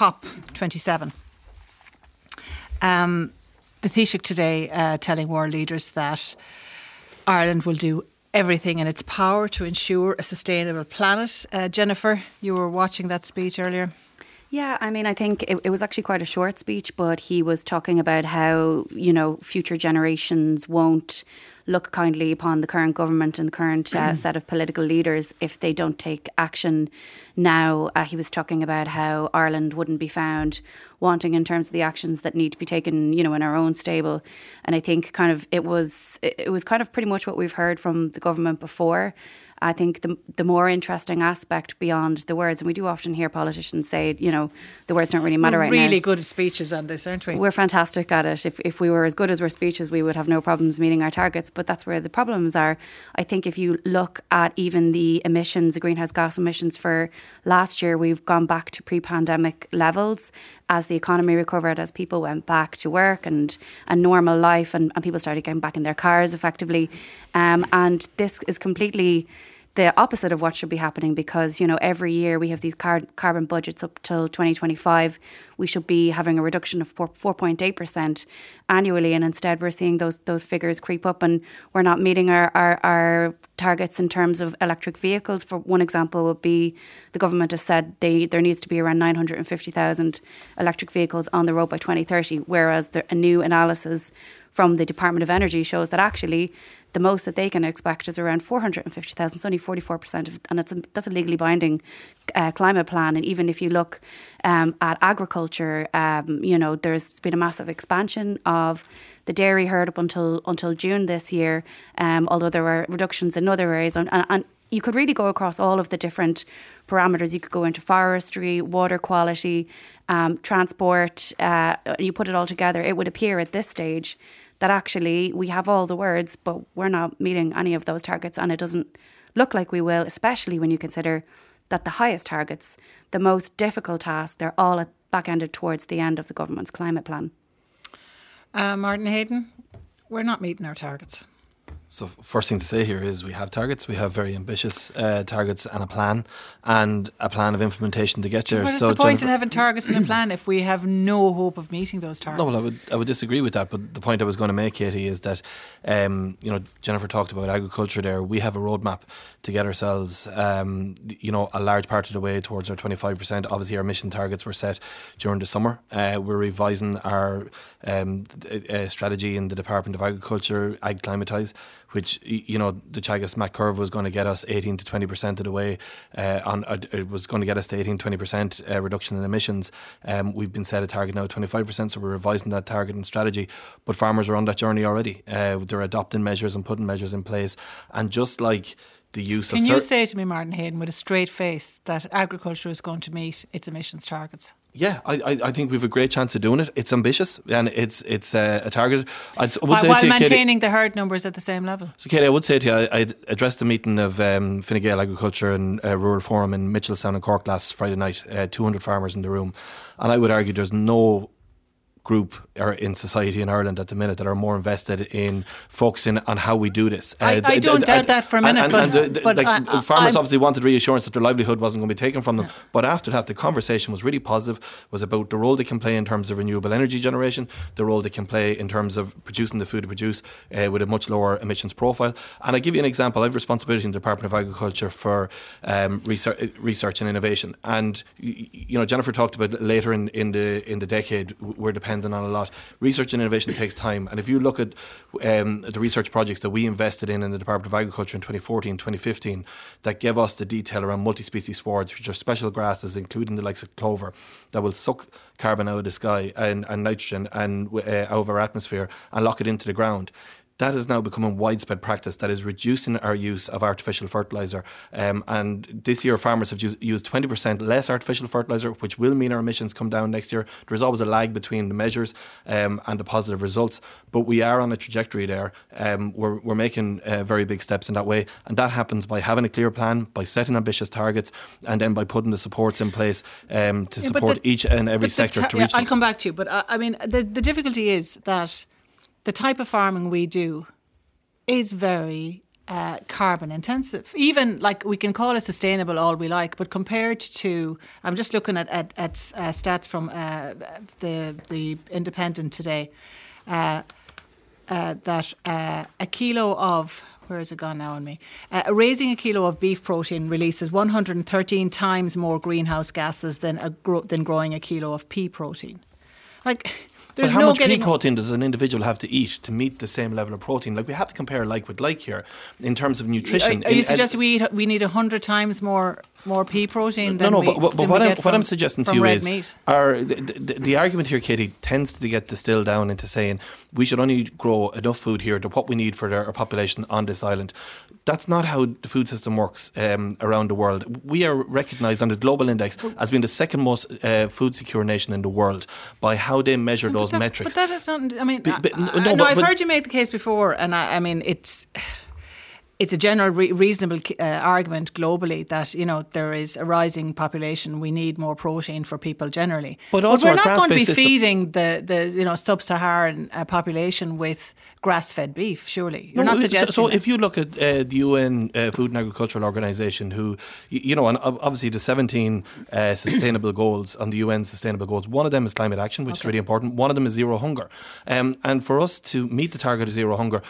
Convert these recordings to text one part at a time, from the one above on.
COP27. The Taoiseach today telling world leaders that Ireland will do everything in its power to ensure a sustainable planet. Jennifer, you were watching that speech earlier. Yeah, I mean, I think it was actually quite a short speech, but he was talking about how, future generations won't look kindly upon the current government and the current set of political leaders if they don't take action now. He was talking about how Ireland wouldn't be found wanting in terms of the actions that need to be taken, in our own stable. And I think it was kind of pretty much what we've heard from the government before. I think the more interesting aspect beyond the words, and we do often hear politicians say, the words don't really matter right now. We're really good at speeches on this, aren't we? We're fantastic at it. If we were as good as our speeches, we would have no problems meeting our targets. But that's where the problems are. I think if you look at even the emissions, the greenhouse gas emissions for last year, we've gone back to pre-pandemic levels as the economy recovered, as people went back to work and normal life and people started getting back in their cars effectively. And this is completely the opposite of what should be happening because, every year we have these carbon budgets up till 2025. We should be having a reduction of 4.8% annually. And instead we're seeing those figures creep up and we're not meeting our targets in terms of electric vehicles. For one example would be the government has said there needs to be around 950,000 electric vehicles on the road by 2030, whereas a new analysis from the Department of Energy shows that actually the most that they can expect is around 450,000. It's only 44% of, and that's a legally binding climate plan. And even if you look at agriculture, there's been a massive expansion of the dairy herd up until June this year, although there were reductions in other areas. And you could really go across all of the different parameters. You could go into forestry, water quality, transport. You put it all together, it would appear at this stage that actually we have all the words, but we're not meeting any of those targets, and it doesn't look like we will, especially when you consider that the highest targets, the most difficult tasks, they're all back-ended towards the end of the government's climate plan. Martin Hayden, we're not meeting our targets. So first thing to say here is we have targets. We have very ambitious targets and a plan of implementation to get there. What is the point in having targets and a plan if we have no hope of meeting those targets? No, well, I would disagree with that. But the point I was going to make, Katie, is that Jennifer talked about agriculture there. We have a roadmap to get ourselves a large part of the way towards our 25%. Obviously, our mission targets were set during the summer. We're revising our strategy in the Department of Agriculture, Ag Climatise, which, the Teagasc MAC curve was going to get us 18 to 20% of the way it was going to get us to 18 to 20% reduction in emissions. We've been set a target now of 25%, so we're revising that target and strategy. But farmers are on that journey already. They're adopting measures and putting measures in place. And just like the use of... Can you say to me, Martin Hayden, with a straight face, that agriculture is going to meet its emissions targets? Yeah, I think we have a great chance of doing it. It's ambitious and it's a target. While maintaining the herd numbers at the same level. So, Katie, I would say to you, I addressed a meeting of Fine Gael Agriculture and Rural Forum in Mitchelstown and Cork last Friday night. 200 farmers in the room, and I would argue there's no group or in society in Ireland at the minute that are more invested in focusing on how we do this. I don't doubt that for a minute. But farmers obviously wanted reassurance that their livelihood wasn't going to be taken from them. But after that, the conversation was really positive, was about the role they can play in terms of renewable energy generation, the role they can play in terms of producing the food they produce with a much lower emissions profile. And I give you an example. I have responsibility in the Department of Agriculture for research and innovation. And Jennifer talked about later in the decade, we're dependent on a lot. Research and innovation takes time, and if you look at the research projects that we invested in the Department of Agriculture in 2014, 2015, that gave us the detail around multi-species swards, which are special grasses, including the likes of clover, that will suck carbon out of the sky and nitrogen and out of our atmosphere and lock it into the ground. That is now becoming widespread practice that is reducing our use of artificial fertiliser. And this year farmers have used 20% less artificial fertiliser, which will mean our emissions come down next year. There's always a lag between the measures and the positive results, but we are on a trajectory there. We're making very big steps in that way, and that happens by having a clear plan, by setting ambitious targets, and then by putting the supports in place to support each and every sector to reach I'll come back to you, but I mean the difficulty is that the type of farming we do is very carbon intensive. Even like we can call it sustainable all we like, but compared to, I'm just looking at stats from the Independent today, that a kilo of, where has it gone now on me? Raising a kilo of beef protein releases 113 times more greenhouse gases than growing a kilo of pea protein. Like, there's but how no much pea getting protein does an individual have to eat to meet the same level of protein? Like, we have to compare like with like here in terms of nutrition. Are you suggesting we need 100 times more pea protein than but what I'm suggesting to you is the argument here, Katie, tends to get distilled down into saying we should only grow enough food here to what we need for our population on this island. That's not how the food system works around the world. We are recognised on the Global Index as being the second most food secure nation in the world by how they measure those metrics. But that is not, I mean, I've heard you make the case before, and I mean, it's a general reasonable argument globally that, you know, there is a rising population. We need more protein for people generally. But also we're not going to be feeding the sub-Saharan population with grass-fed beef, surely. You're not suggesting so if you look at the UN Food and Agricultural Organization, who, you know, and obviously the 17 sustainable goals on the UN sustainable goals, one of them is climate action, which is really important. One of them is zero hunger. And for us to meet the target of zero hunger,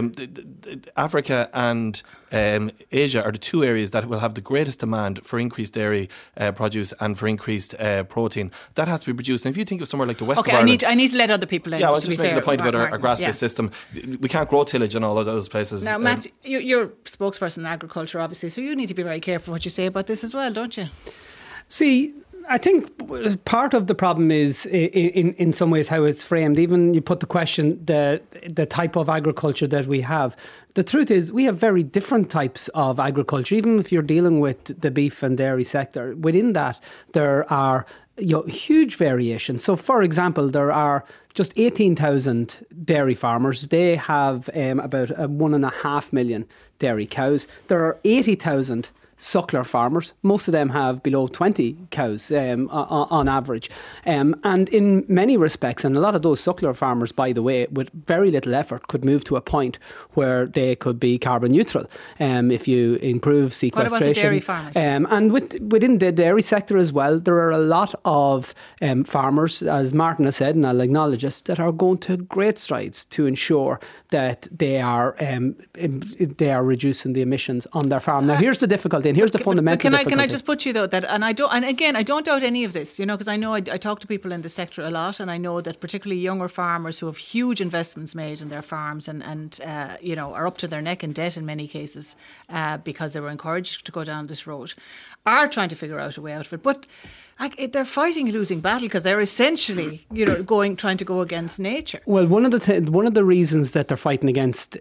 Africa and Asia are the two areas that will have the greatest demand for increased dairy produce and for increased protein. That has to be produced. And if you think of somewhere like the west of Ireland... I need to let other people in. Yeah, I was just making a point about our grass-based system. We can't grow tillage in all of those places. Now, Matt, you're spokesperson in agriculture, obviously, so you need to be very careful what you say about this as well, don't you? See, I think part of the problem is in some ways how it's framed. Even you put the question, the type of agriculture that we have. The truth is we have very different types of agriculture. Even if you're dealing with the beef and dairy sector, within that there are huge variations. So, for example, there are just 18,000 dairy farmers. They have about 1.5 million dairy cows. There are 80,000 suckler farmers. Most of them have below 20 cows on average. And in many respects, and a lot of those suckler farmers, by the way, with very little effort, could move to a point where they could be carbon neutral if you improve sequestration. What about the dairy farmers? And within the dairy sector as well, there are a lot of farmers, as Martin has said, and I'll acknowledge this, that are going to great strides to ensure that they are reducing the emissions on their farm. Now, here's the difficulty. And here's the fundamental difficulty. Can I just put you though that, and again, I don't doubt any of this, you know, because I know I talk to people in the sector a lot, and I know that particularly younger farmers who have huge investments made in their farms and you know, are up to their neck in debt in many cases because they were encouraged to go down this road, are trying to figure out a way out of it. But they're fighting a losing battle because they're essentially, you know, trying to go against nature. Well, one of the reasons that they're fighting against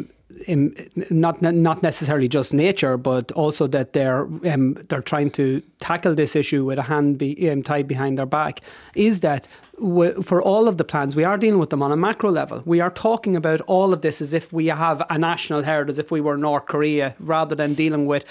not necessarily just nature, but also that they're trying to tackle this issue with a hand tied behind their back, is that for all of the plans, we are dealing with them on a macro level. We are talking about all of this as if we have a national herd, as if we were North Korea, rather than dealing with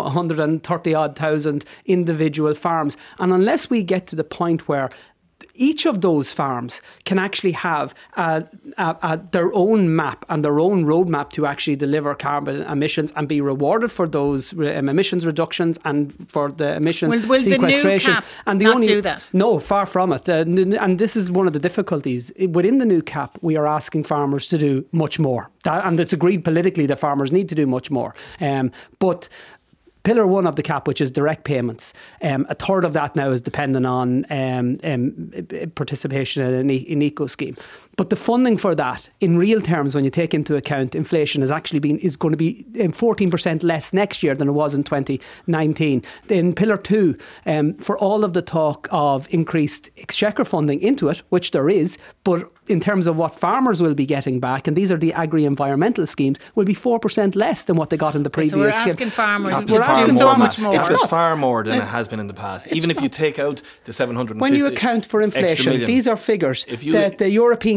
130,000 individual farms. And unless we get to the point where each of those farms can actually have their own map and their own roadmap to actually deliver carbon emissions and be rewarded for those emissions reductions and for the emission sequestration. Will the new CAP not do that? No, far from it. And this is one of the difficulties. Within the new CAP, we are asking farmers to do much more. And it's agreed politically that farmers need to do much more. But Pillar 1 of the CAP, which is direct payments, a third of that now is dependent on participation in an eco scheme. But the funding for that, in real terms, when you take into account inflation, is going to be 14% less next year than it was in 2019. In Pillar 2, for all of the talk of increased exchequer funding into it, which there is, but in terms of what farmers will be getting back, and these are the agri-environmental schemes, will be 4% less than what they got in the previous scheme. So we're asking farmers to do so much more. It's far more than it has been in the past. Even if you take out the 750 when you account for inflation, these are figures that the European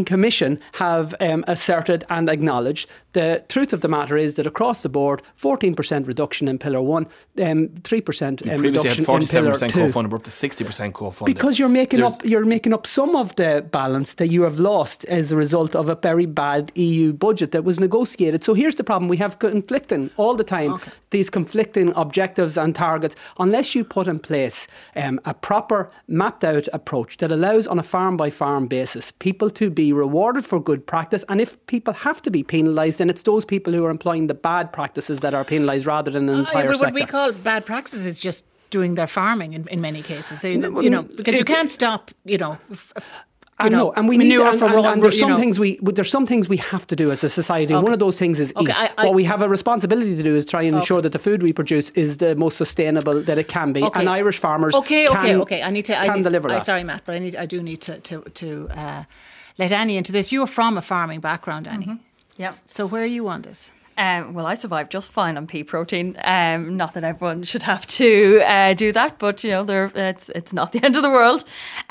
Commission have asserted and acknowledged. The truth of the matter is that across the board, 14% reduction in Pillar 1, 3% We previously reduction had in Pillar 47% 2. co-funded, we're up to 60% co-funded. Because you're making up some of the balance that you have lost as a result of a very bad EU budget that was negotiated. So here's the problem. We have conflicting all the time, these conflicting objectives and targets. Unless you put in place a proper mapped out approach that allows on a farm by farm basis people to be rewarded for good practice, and if people have to be penalised, then it's those people who are employing the bad practices that are penalised rather than an entire sector. What we call bad practices is just doing their farming in many cases. Because you can't stop, and we manure need, for wrong. And there's some things we have to do as a society. And one of those things is eat. What we have a responsibility to do is try and ensure that the food we produce is the most sustainable that it can be. And Irish farmers can deliver that. Sorry, Matt, but I do need to let Annie into this. You're from a farming background, Annie. Mm-hmm. Yeah. So where are you on this? Well, I survived just fine on pea protein. Not that everyone should have to do that, but it's not the end of the world.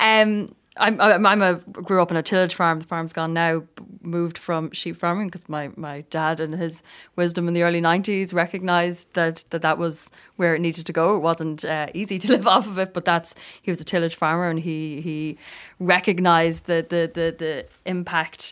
I grew up on a tillage farm. The farm's gone now. Moved from sheep farming because my dad, in his wisdom in the early 90s, recognised that was where it needed to go. It wasn't easy to live off of it, but he was a tillage farmer, and he recognised the impact.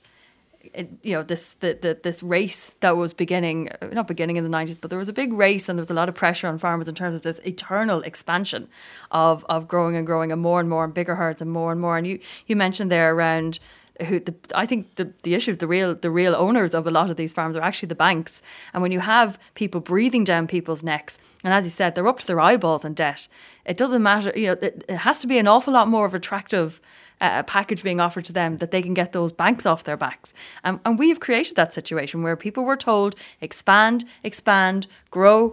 This race that was not beginning in the 90s, but there was a big race, and there was a lot of pressure on farmers in terms of this eternal expansion of growing and more and bigger herds and more. And you mentioned there around I think the issue is the real owners of a lot of these farms are actually the banks. And when you have people breathing down people's necks, and as you said, they're up to their eyeballs in debt, it doesn't matter. It has to be an awful lot more of attractive package being offered to them that they can get those banks off their backs. And we have created that situation where people were told, expand, grow,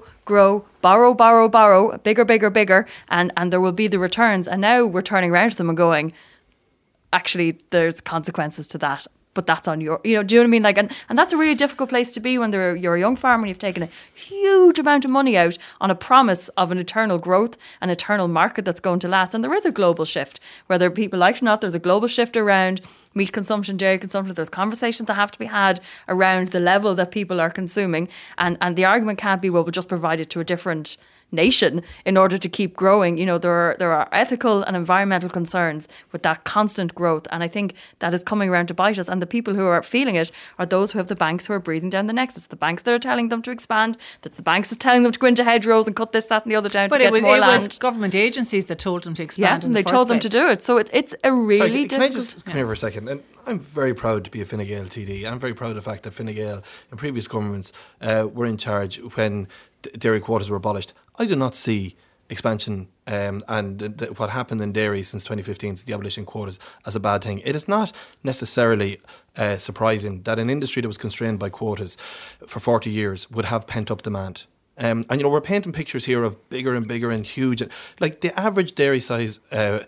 borrow, bigger, and there will be the returns. And now we're turning around to them and going, actually, there's consequences to that. But that's on your, do you know what I mean? And that's a really difficult place to be when you're a young farmer and you've taken a huge amount of money out on a promise of an eternal growth, an eternal market that's going to last. And there is a global shift, whether people like it or not. There's a global shift around meat consumption, dairy consumption. There's conversations that have to be had around the level that people are consuming. And the argument can't be, well, we'll just provide it to a different nation in order to keep growing. There are ethical and environmental concerns with that constant growth, and I think that is coming around to bite us. And the people who are feeling it are those who have the banks who are breathing down the necks. It's the banks that are telling them to expand. That's the banks that's telling them to go into hedgerows and cut this, that, and the other down to get more land. But it was government agencies that told them to expand. Yeah, and they told them to do it. So it's a really difficult. Can I just come here for a second? And I'm very proud to be a Fine Gael TD. I'm very proud of the fact that Fine Gael in previous governments were in charge when dairy quotas were abolished. I do not see expansion and what happened in dairy since 2015, the abolition quotas, as a bad thing. It is not necessarily surprising that an industry that was constrained by quotas for 40 years would have pent-up demand. And we're painting pictures here of bigger and bigger and huge. Like the average dairy size, the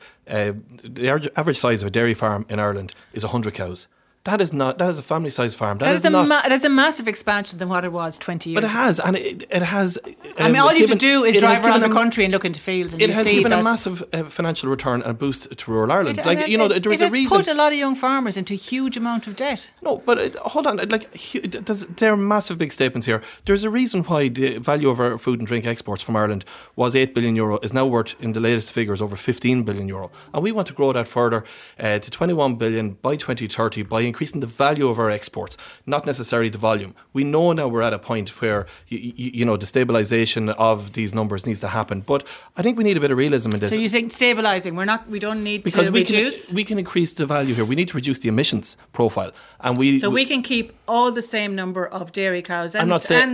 average size of a dairy farm in Ireland is 100 cows. That is a family-sized farm. That's a massive expansion than what it was 20 years ago. But it has, and it has... all you have to do is drive around the country and look into fields and you see that... It has given a massive financial return and a boost to rural Ireland. There is a reason... It has put a lot of young farmers into a huge amount of debt. No, but hold on. There are massive big statements here. There's a reason why the value of our food and drink exports from Ireland was €8 billion, is now worth, in the latest figures, over €15 billion. And we want to grow that further to 21 billion by 2030 by increasing the value of our exports, not necessarily the volume. We know now we're at a point where the stabilisation of these numbers needs to happen, but I think we need a bit of realism in this. So you think stabilising? We don't need to reduce? We can increase the value here. We need to reduce the emissions profile, and we can keep all the same number of dairy cows and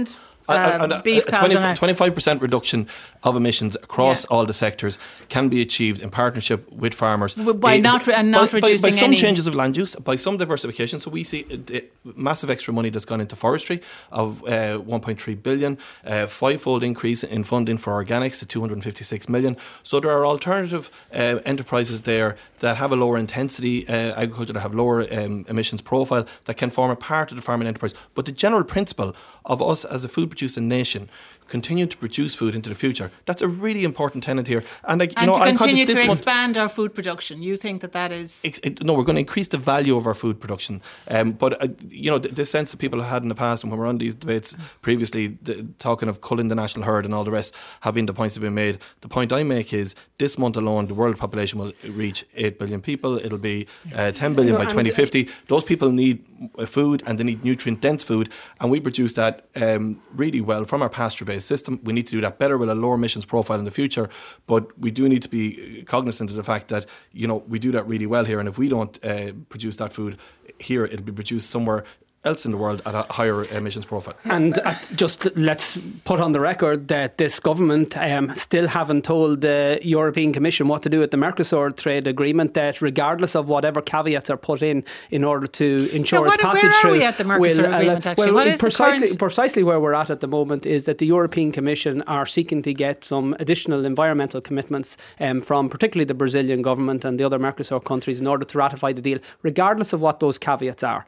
beef cows. 25% reduction of emissions across all the sectors can be achieved in partnership with farmers by not reducing by some changes of land use, by some diversification. So we see massive extra money that's gone into forestry of 1.3 billion, five-fold increase in funding for organics to 256 million. So there are alternative enterprises there that have a lower intensity agriculture, that have lower emissions profile, that can form a part of the farming enterprise. But the general principle of us as a food producing nation continue to produce food into the future. That's a really important tenet here. And like, and to continue to month, expand our food production. You think that is... No, we're going to increase the value of our food production. But the sense that people have had in the past, and when we're on these debates previously, talking of culling the national herd and all the rest, have been the points that have been made. The point I make is this month alone, the world population will reach 8 billion people. It'll be 10 billion by 2050. Those people need food, and they need nutrient-dense food, and we produce that really well from our pasture-based system. We need to do that better with a lower emissions profile in the future, but we do need to be cognizant of the fact that we do that really well here, and if we don't produce that food here, it'll be produced somewhere else in the world at a higher emissions profile. And just let's put on the record that this government still haven't told the European Commission what to do with the Mercosur trade agreement, that regardless of whatever caveats are put in order to ensure its passage through. Where are we at the Mercosur agreement, actually? Well, what is precisely where we're at the moment is that the European Commission are seeking to get some additional environmental commitments from particularly the Brazilian government and the other Mercosur countries in order to ratify the deal, regardless of what those caveats are.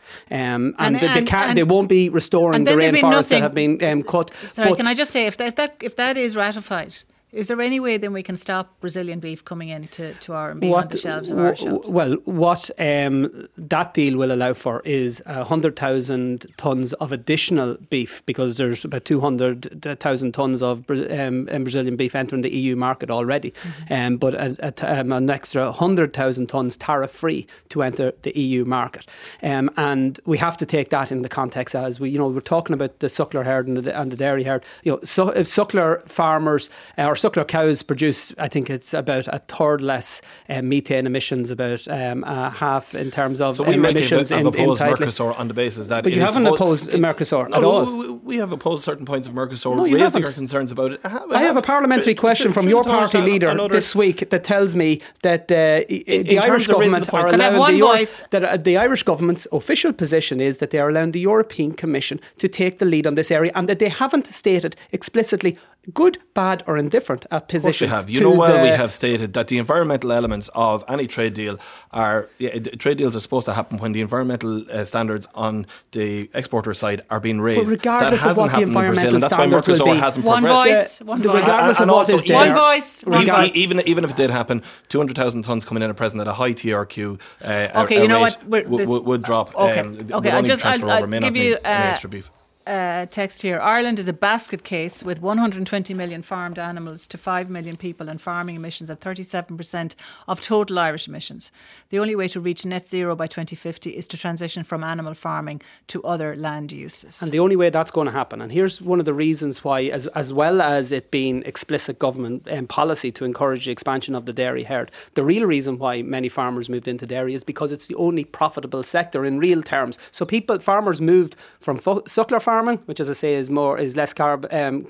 They won't be restoring the rainforests that have been cut. Sorry, can I just say, if that is ratified, is there any way then we can stop Brazilian beef coming into our and being on the shelves of our shops? Well, what that deal will allow for is 100,000 tonnes of additional beef, because there's about 200,000 tonnes of Brazilian beef entering the EU market already, but an extra 100,000 tonnes tariff-free to enter the EU market. And we have to take that in the context as we're talking about the suckler herd and the dairy herd. So if suckler farmers or suckler cows produce, I think it's about a third less methane emissions, about half in terms of emissions. So we have opposed Mercosur on the basis that... But you haven't opposed Mercosur at all. We have opposed certain points of Mercosur, raising our concerns about it. I have a parliamentary question from your party leader this week that tells me that the Irish government are allowing the Irish government's official position is that they are allowing the European Commission to take the lead on this area, and that they haven't stated explicitly good, bad or indifferent position. Of course we have. We have stated that the environmental elements of any trade deal trade deals are supposed to happen when the environmental standards on the exporter side are being raised. But regardless that hasn't of what the environmental in Brazil, and that's why Mercosur hasn't progressed. One voice. Regardless of what is there. One voice. Even if it did happen, 200,000 tonnes coming in at present at a high TRQ would drop. I'll give you extra beef. Text here. Ireland is a basket case with 120 million farmed animals to 5 million people, and farming emissions at 37% of total Irish emissions. The only way to reach net zero by 2050 is to transition from animal farming to other land uses. And the only way that's going to happen, and here's one of the reasons why, as well as it being explicit government policy to encourage the expansion of the dairy herd, the real reason why many farmers moved into dairy is because it's the only profitable sector in real terms. So farmers moved from suckler farming, which, as I say, is less carbon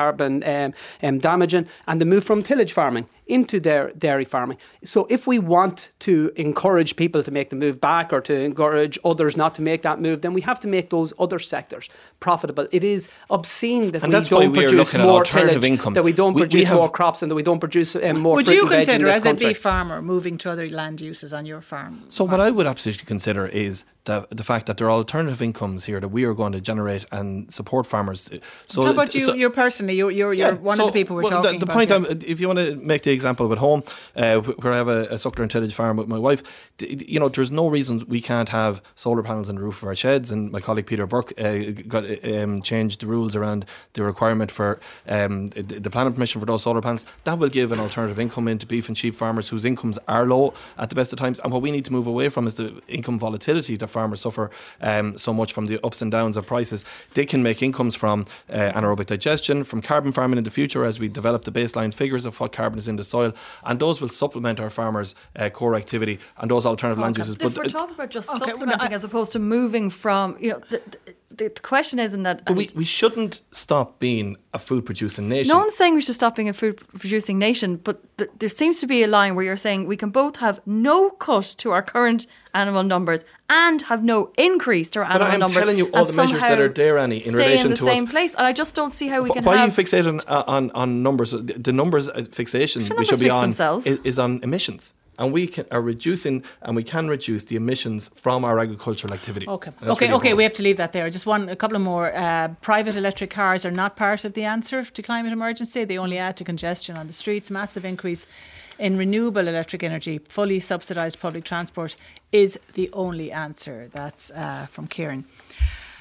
damaging, and they move from tillage farming into their dairy farming. So if we want to encourage people to make the move back, or to encourage others not to make that move, then we have to make those other sectors profitable. It is obscene that we don't produce more tillage, that we don't produce more crops, and that we don't produce more Would fruit you and veg consider, in this as country. a beef farmer, moving to other land uses on your farm? So what I would absolutely consider is the fact that there are alternative incomes here that we are going to generate and support farmers. So how about you? You're personally, you're one of the people we're talking about. The point, if you want to make the example at home, where I have a suckler and tillage farm with my wife, there's no reason we can't have solar panels on the roof of our sheds. And my colleague Peter Burke changed the rules around the requirement for the planning permission for those solar panels. That will give an alternative income into beef and sheep farmers whose incomes are low at the best of times. And what we need to move away from is the income volatility that farmers suffer so much from, the ups and downs of prices. They can make incomes from anaerobic digestion, from carbon farming in the future as we develop the baseline figures of what carbon is in the soil, and those will supplement our farmers' core activity and those alternative land uses. But if we're talking about just supplementing as opposed to moving from, the question isn't that... But we shouldn't stop being a food producing nation. No one's saying we should stop being a food producing nation, but there seems to be a line where you're saying we can both have no cut to our current animal numbers and have no increase to our animal numbers. But I'm telling you all the measures that are there, Annie, in relation to us. Stay in the same place. And I just don't see how we can Why are you fixated on numbers? The numbers fixation we should be on is on emissions. and we can reduce the emissions from our agricultural activity. Okay. And that's really important. We have to leave that there. Just a couple of more. Private electric cars are not part of the answer to climate emergency. They only add to congestion on the streets. Massive increase in renewable electric energy, fully subsidised public transport is the only answer. That's from Kieran.